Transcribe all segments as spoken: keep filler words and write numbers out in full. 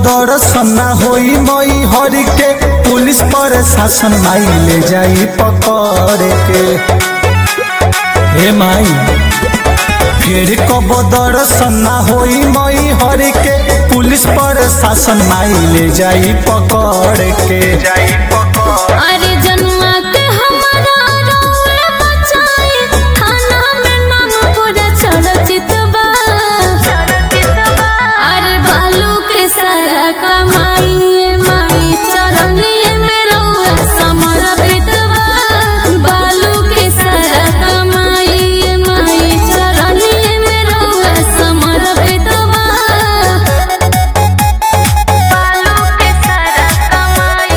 दर्शन ना होई मई हरि के पुलिस प्रशासन माई ले जाई पकड़ के। हे माई फिर कब दर्शन ना होई मई हरि के पुलिस प्रशासन माई ले जाई पकड़ के। अरे जनुआ के हमारा रौला बचाई थाना में नाम पूरा चर्चित बा। अरे बालू के सारा कमाई माई चरनिए में रौला समर्पित बा। बालू के सारा कमाई माई चरनिए में रौला समर्पित बा। बालू के सारा कमाई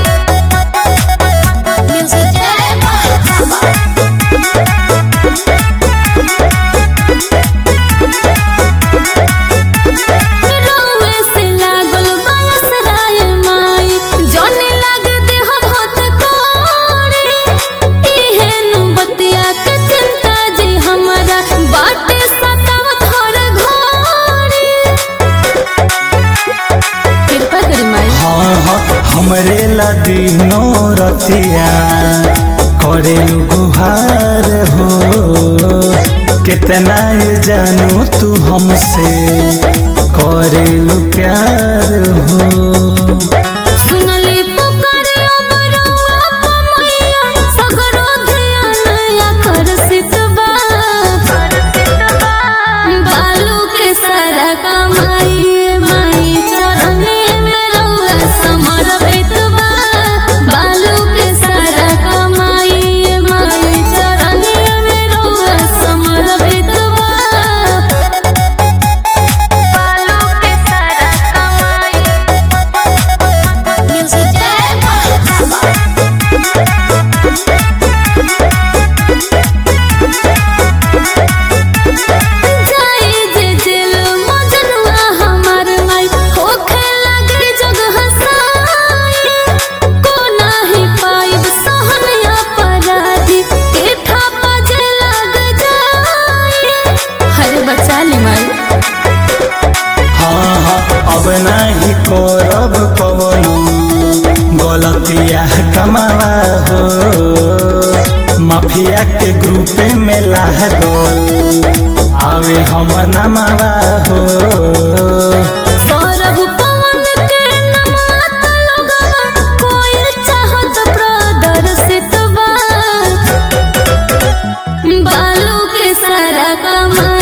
हमरे लदीनो रतिया करे गुहार हो कितना ये जानू तू हमसे करे प्यार हो। सुनली पुकारे अमरवा कमैया सगरो ध्यान आकर्षित बा। बालू के सारा कमाई माई चरने में रौला समर्पित बा। बालू के सारा कमाई माई चरने में रौला समर्पित बा। बालू के सारा कमाई जाई जे दिल मजनुआ हमार माई होखे लगे जग हसाई। को नाही पाइब सहन अपराधी के थापा जे लग जाई। हरे बचा ली माई हाँ हाँ अब नहीं करब कवनो गलतिया कमावा हो माफिया के ग्रुपे में लागल आवे हम नमावा हो। सौरभ पवन के नमत लोगवा कोई चाहत प्रदर्शित बा। बालू के सारा कमाई